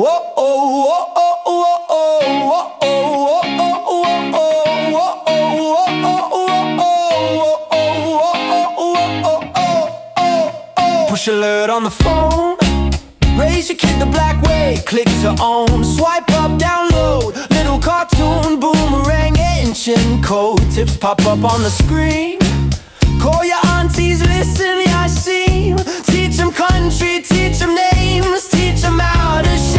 Push alert on the phone. Raise your kid the black way. Click to own. Swipe up, download. Little cartoon, boomerang, ancient code. Tips pop up on the screen. Call your aunties, listen, yeah I see. Teach them country, teach them names. Teach them how to